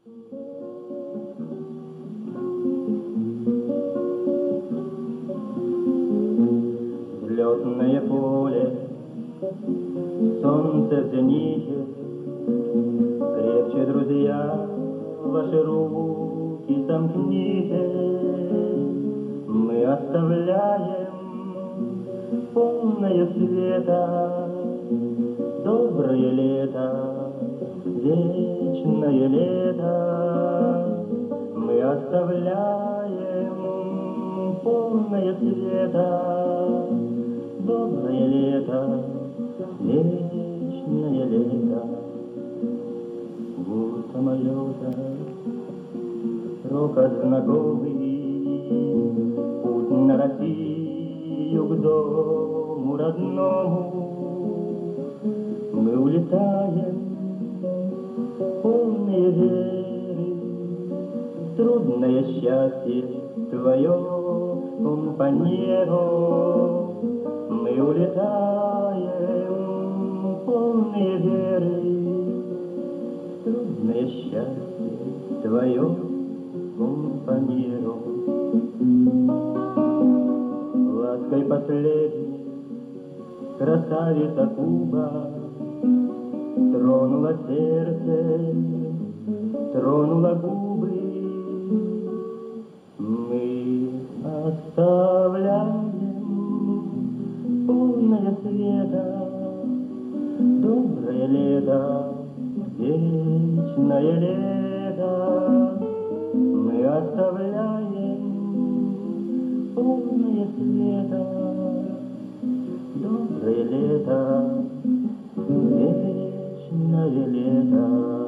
Взлетное поле, солнце в зените, крепче, друзья, ваши руки сомкните. Мы оставляем полное света доброе лето, вечное лето. Мы оставляем полное света доброе лето, вечное лето. Гул самолета, рокот знакомый, путь на Россию к дому родному. Мы улетаем, полные веры, трудное счастье твое, компаньеро. Мы улетаем, полные веры, трудное счастье твое, компаньеро. Лаской последней красавица Куба тронула сердце, тронула губы. Мы оставляем полное света доброе лето, вечное лето. Мы оставляем полное света доброе лето, вечное лето.